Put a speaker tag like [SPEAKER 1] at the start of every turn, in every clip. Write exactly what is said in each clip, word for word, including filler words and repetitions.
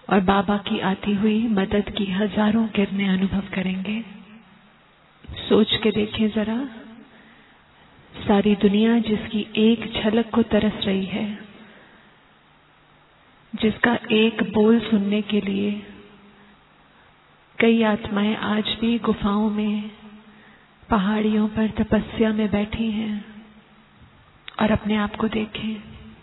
[SPEAKER 1] और बाबा की आती हुई मदद की हजारों किरणें अनुभव करेंगे। सोच के देखें जरा, सारी दुनिया जिसकी एक झलक को तरस रही है, जिसका एक बोल सुनने के लिए कई आत्माएं आज भी गुफाओं में, पहाड़ियों पर तपस्या में बैठी हैं। और अपने आप को देखें,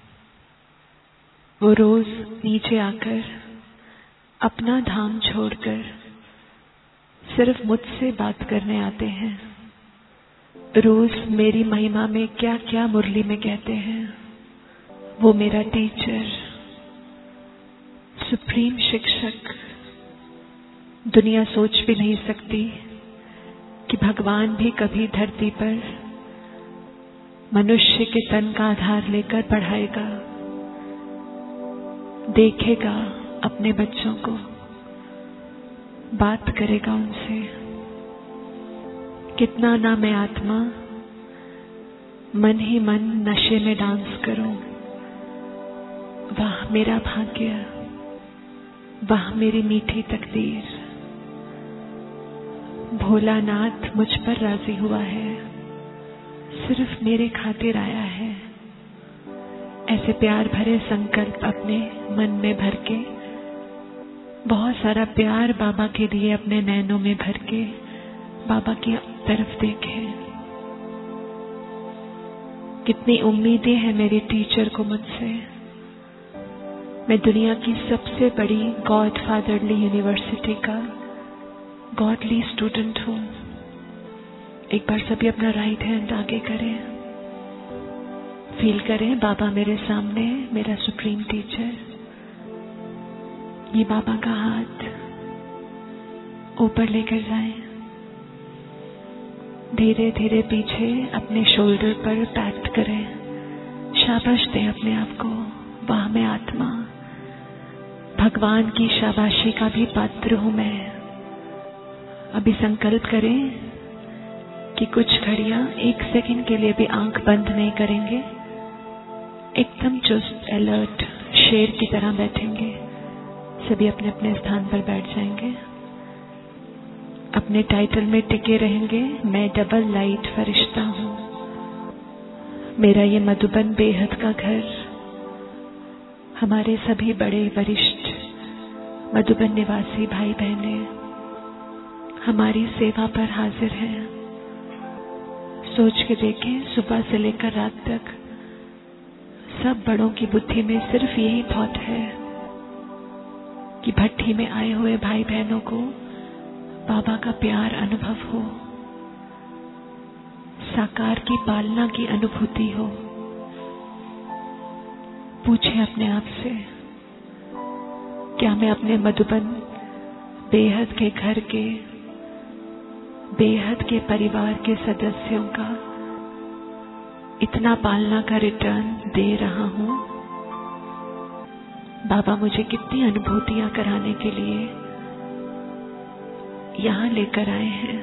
[SPEAKER 1] वो रोज नीचे आकर अपना धाम छोड़कर सिर्फ मुझसे बात करने आते हैं। रोज मेरी महिमा में क्या क्या मुरली में कहते हैं। वो मेरा टीचर, सुप्रीम शिक्षक। दुनिया सोच भी नहीं सकती कि भगवान भी कभी धरती पर मनुष्य के तन का आधार लेकर पढ़ाएगा, देखेगा अपने बच्चों को, बात करेगा उनसे। कितना ना मैं आत्मा मन ही मन नशे में डांस करूं। वाह मेरा भाग्य, वाह मेरी मीठी तकदीर। भोलानाथ मुझ पर राजी हुआ है, सिर्फ मेरे खातिर आया है। ऐसे प्यार भरे संकल्प अपने मन में भर के, बहुत सारा प्यार बाबा के लिए अपने नैनों में भर के बाबा की तरफ देखें। कितनी उम्मीदें हैं मेरे टीचर को मुझसे। मैं दुनिया की सबसे बड़ी गॉड फादरली यूनिवर्सिटी का गॉडली स्टूडेंट हूं। एक बार सभी अपना राइट हैंड आगे करें, फील करें बाबा मेरे सामने, मेरा सुप्रीम टीचर। ये बाबा का हाथ ऊपर लेकर जाएं, धीरे धीरे पीछे अपने शोल्डर पर पैट करें। शाबाश दें अपने आप को। वाह मैं आत्मा, भगवान की शाबाशी का भी पात्र हूं मैं। अभी संकल्प करें कि कुछ घड़ियां एक सेकंड के लिए भी आंख बंद नहीं करेंगे। एकदम चुस्त, अलर्ट, शेर की तरह बैठेंगे। सभी अपने अपने स्थान पर बैठ जाएंगे। अपने टाइटल में टिके रहेंगे। मैं डबल लाइट फरिश्ता हूं। मेरा ये मधुबन बेहद का घर, हमारे सभी बड़े वरिष्ठ मधुबन निवासी भाई बहने हमारी सेवा पर हाजिर हैं। सोच के देखें, सुबह से लेकर रात तक सब बड़ों की बुद्धि में सिर्फ यही थॉट है कि भट्टी में आए हुए भाई बहनों को बाबा का प्यार अनुभव हो, साकार की पालना की अनुभूति हो। पूछें अपने आप से, क्या मैं अपने मधुबन बेहद के घर के, बेहद के परिवार के सदस्यों का इतना पालना का रिटर्न दे रहा हूं? बाबा मुझे कितनी अनुभूतियां कराने के लिए यहां लेकर आए हैं।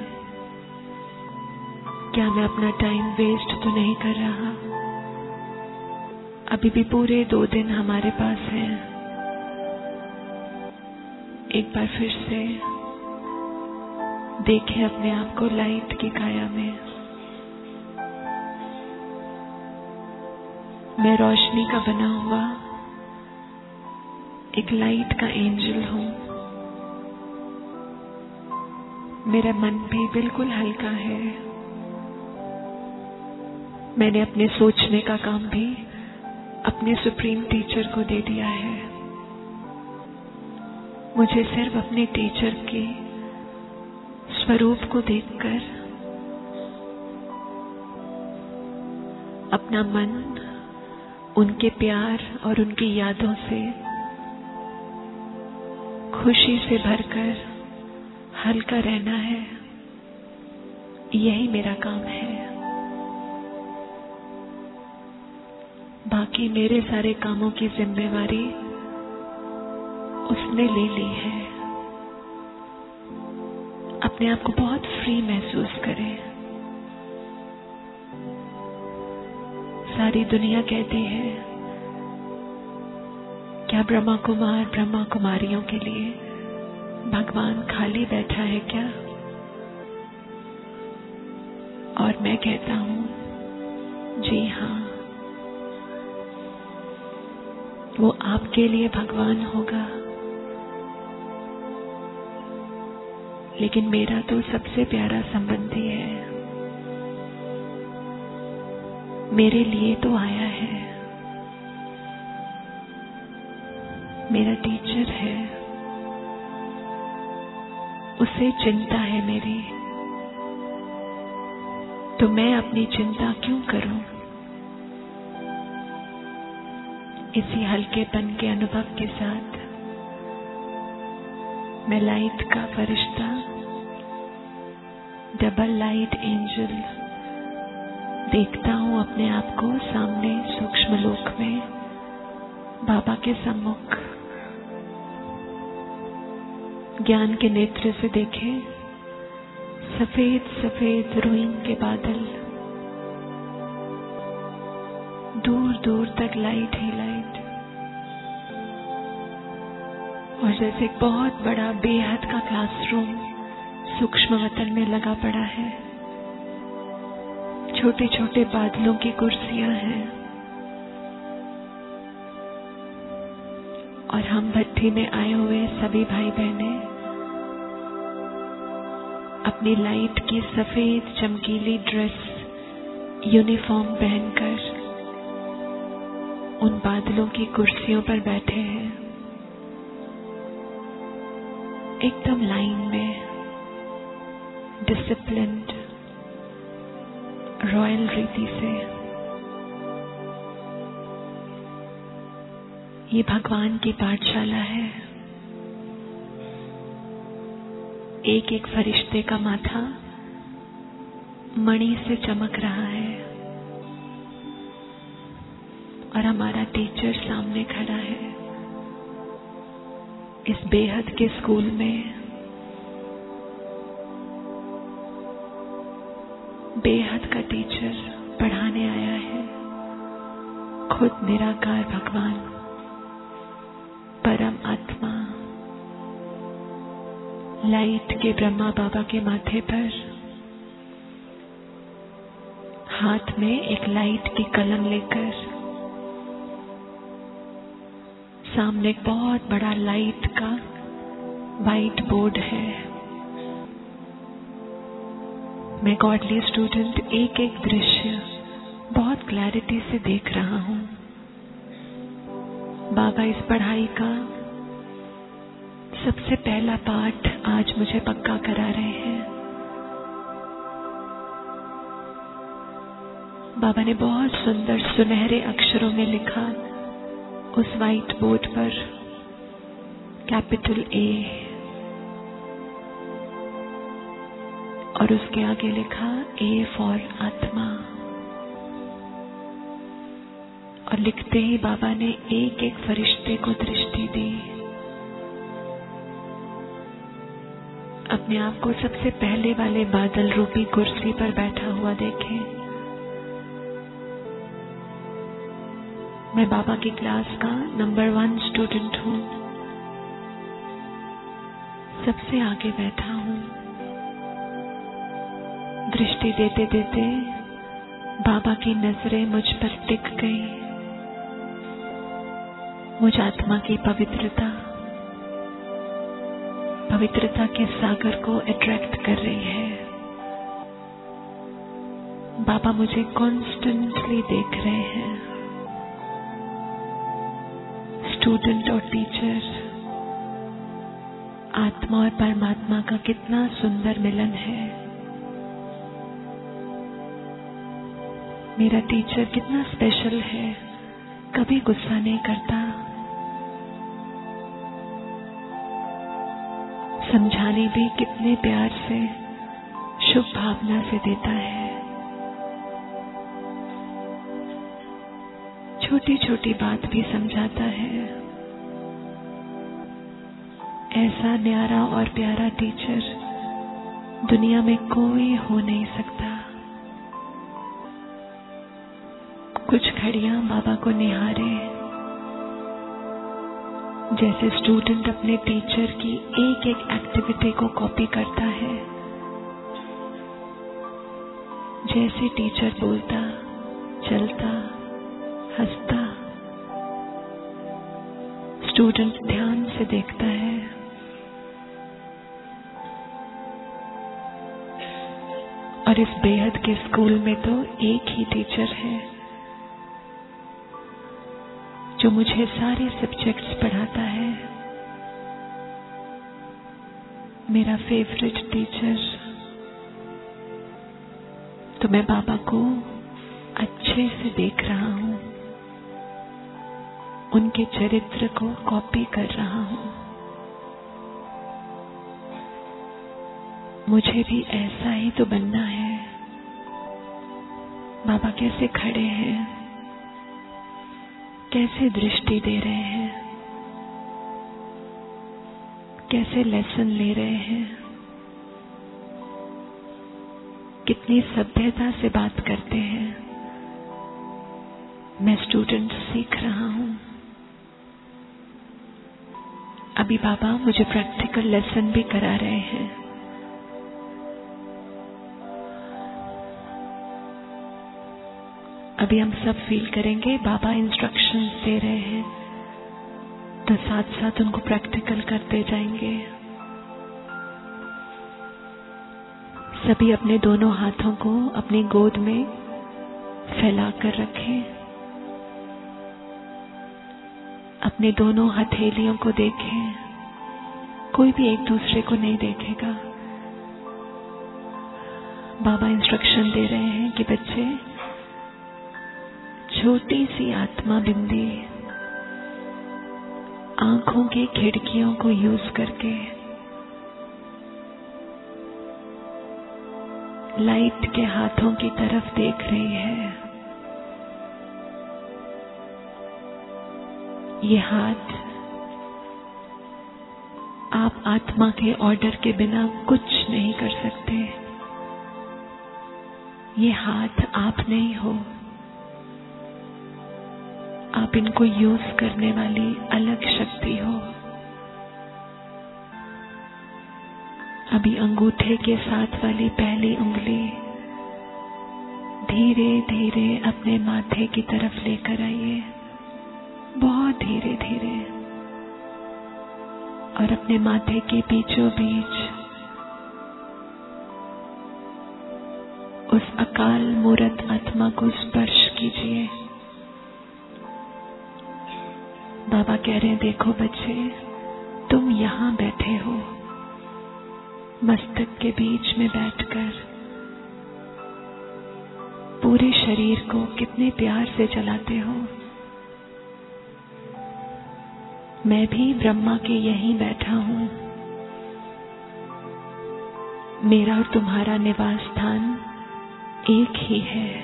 [SPEAKER 1] क्या मैं अपना टाइम वेस्ट तो नहीं कर रहा? अभी भी पूरे दो दिन हमारे पास हैं। एक बार फिर से देखें अपने आप को लाइट की काया में। मैं रोशनी का बना हुआ एक लाइट का एंजल हूं। मेरा मन भी बिल्कुल हल्का है। मैंने अपने सोचने का काम भी अपने सुप्रीम टीचर को दे दिया है। मुझे सिर्फ अपने टीचर के स्वरूप को देखकर अपना मन उनके प्यार और उनकी यादों से खुशी से भरकर हल्का रहना है। यही मेरा काम है। बाकी मेरे सारे कामों की जिम्मेवारी उसने ले ली है। अपने आप को बहुत फ्री महसूस करें। सारी दुनिया कहती है क्या ब्रह्मा कुमार ब्रह्मा कुमारियों के लिए भगवान खाली बैठा है क्या? और मैं कहता हूं जी हाँ, वो आपके लिए भगवान होगा। लेकिन मेरा तो सबसे प्यारा संबंधी है, मेरे लिए तो आया है, मेरा टीचर है, उसे चिंता है मेरी, तो मैं अपनी चिंता क्यों करूं? इसी हल्केपन के अनुभव के साथ मैं लाइट का फरिश्ता, डबल लाइट एंजल देखता हूं अपने आप को सामने सूक्ष्म लोक में बाबा के सम्मुख। ज्ञान के नेत्र से देखे सफेद सफेद रुईन के बादल, दूर दूर तक लाइट ही लाइट, और जैसे एक बहुत बड़ा बेहद का क्लासरूम सूक्ष्म वतन में लगा पड़ा है। छोटे छोटे बादलों की कुर्सियां हैं और हम भट्टी में आए हुए सभी भाई बहनें अपनी लाइट की सफेद चमकीली ड्रेस यूनिफॉर्म पहनकर उन बादलों की कुर्सियों पर बैठे हैं, एकदम लाइन में, डिसिप्लिन्ड रॉयल रीति से। ये भगवान की पाठशाला है। एक एक फरिश्ते का माथा मणि से चमक रहा है और हमारा टीचर सामने खड़ा है। इस बेहद के स्कूल में बेहद का टीचर पढ़ाने आया है, खुद निराकार भगवान परम आत्मा। लाइट के ब्रह्मा बाबा के माथे पर हाथ में एक लाइट की कलम लेकर सामने एक बहुत बड़ा लाइट का वाइट बोर्ड है। मैं गॉडली स्टूडेंट एक एक दृश्य बहुत क्लैरिटी से देख रहा हूं। बाबा इस पढ़ाई का सबसे पहला पाठ आज मुझे पक्का करा रहे हैं। बाबा ने बहुत सुंदर सुनहरे अक्षरों में लिखा उस वाइट बोर्ड पर, कैपिटल ए, और उसके आगे लिखा ए फॉर आत्मा। और लिखते ही बाबा ने एक एक फरिश्ते को दृष्टि दी। अपने आप को सबसे पहले वाले बादल रूपी कुर्सी पर बैठा हुआ देखें। मैं बाबा की क्लास का नंबर वन स्टूडेंट हूं, सबसे आगे बैठा हूं। दृष्टि देते देते बाबा की नजरें मुझ पर टिक गई। मुझ आत्मा की पवित्रता पवित्रता के सागर को अट्रैक्ट कर रही है। बाबा मुझे कॉन्स्टेंटली देख रहे हैं। स्टूडेंट और टीचर, आत्मा और परमात्मा का कितना सुंदर मिलन है। मेरा टीचर कितना स्पेशल है, कभी गुस्सा नहीं करता, समझाने भी कितने प्यार से शुभ भावना से देता है। छोटी छोटी बात भी समझाता है। ऐसा न्यारा और प्यारा टीचर दुनिया में कोई हो नहीं सकता। कुछ घड़ियां बाबा को निहारे, जैसे स्टूडेंट अपने टीचर की एक एक एक्टिविटी को कॉपी करता है, जैसे टीचर बोलता, चलता, हंसता, स्टूडेंट ध्यान से देखता है। और इस बेहद के स्कूल में तो एक ही टीचर है जो मुझे सारे सब्जेक्ट्स पढ़ाता है, मेरा फेवरेट टीचर। तो मैं बाबा को अच्छे से देख रहा हूं, उनके चरित्र को कॉपी कर रहा हूं। मुझे भी ऐसा ही तो बनना है। बाबा कैसे खड़े हैं, कैसे दृष्टि दे रहे हैं, कैसे लेसन ले रहे हैं, कितनी सभ्यता से बात करते हैं। मैं स्टूडेंट सीख रहा हूं। अभी बाबा मुझे प्रैक्टिकल लेसन भी करा रहे हैं। अभी हम सब फील करेंगे बाबा इंस्ट्रक्शंस दे रहे हैं, तो साथ साथ उनको प्रैक्टिकल करते जाएंगे। सभी अपने दोनों हाथों को अपनी गोद में फैला कर रखें। अपने दोनों हथेलियों को देखें, कोई भी एक दूसरे को नहीं देखेगा। बाबा इंस्ट्रक्शन दे रहे हैं कि बच्चे, छोटी सी आत्मा बिंदी आंखों की खिड़कियों को यूज करके लाइट के हाथों की तरफ देख रही है। ये हाथ, आप आत्मा के ऑर्डर के बिना कुछ नहीं कर सकते। ये हाथ आप नहीं हो, आप इनको यूज करने वाली अलग शक्ति हो। अभी अंगूठे के साथ वाली पहली उंगली धीरे धीरे अपने माथे की तरफ लेकर आइए, बहुत धीरे धीरे, और अपने माथे के बीचों बीच उस अकाल मूर्त आत्मा को स्पर्श कीजिए। बाबा कह रहे हैं, देखो बच्चे, तुम यहां बैठे हो, मस्तक के बीच में बैठकर पूरे शरीर को कितने प्यार से चलाते हो। मैं भी ब्रह्मा के यहीं बैठा हूं। मेरा और तुम्हारा निवास स्थान एक ही है।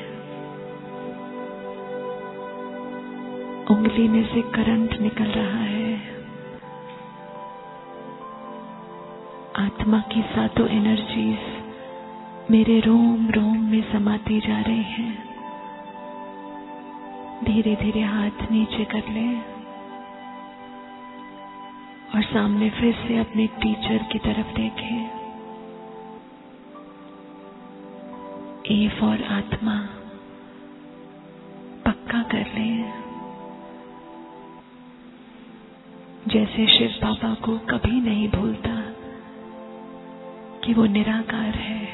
[SPEAKER 1] उंगली में से करंट निकल रहा है। आत्मा की सातों एनर्जीज मेरे रोम रोम में समाती जा रही हैं। धीरे धीरे हाथ नीचे कर ले और सामने फिर से अपने टीचर की तरफ देखें। ए फॉर आत्मा, पक्का कर ले। जैसे शिव बाबा को कभी नहीं भूलता कि वो निराकार है,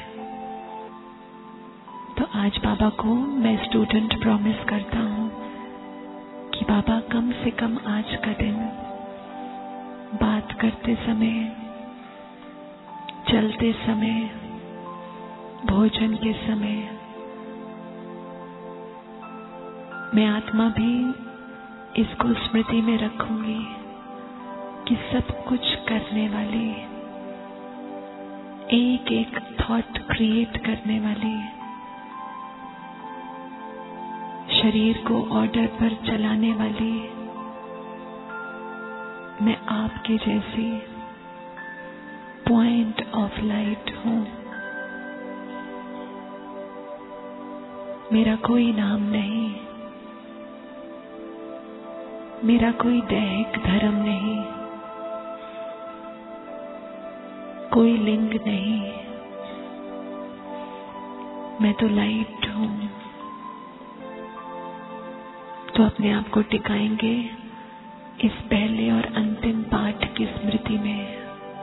[SPEAKER 1] तो आज बाबा को मैं स्टूडेंट प्रॉमिस करता हूं कि बाबा कम से कम आज का दिन बात करते समय, चलते समय, भोजन के समय मैं आत्मा भी इसको स्मृति में रखूंगी कि सब कुछ करने वाली, एक एक थॉट क्रिएट करने वाली, शरीर को ऑर्डर पर चलाने वाली मैं आपके जैसी पॉइंट ऑफ लाइट हूं। मेरा कोई नाम नहीं, मेरा कोई दैहिक धर्म नहीं, कोई लिंग नहीं, मैं तो लाइट हूं। तो अपने आप को टिकाएंगे इस पहले और अंतिम पाठ की स्मृति में,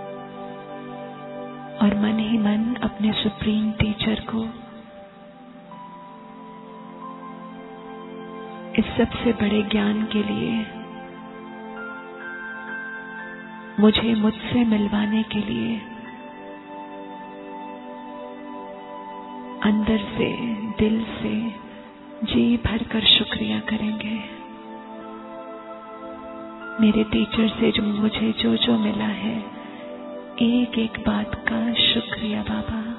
[SPEAKER 1] और मन ही मन अपने सुप्रीम टीचर को इस सबसे बड़े ज्ञान के लिए, मुझे मुझसे मिलवाने के लिए अंदर से, दिल से जी भरकर शुक्रिया करेंगे। मेरे टीचर से जो मुझे जो जो मिला है, एक एक बात का शुक्रिया बाबा।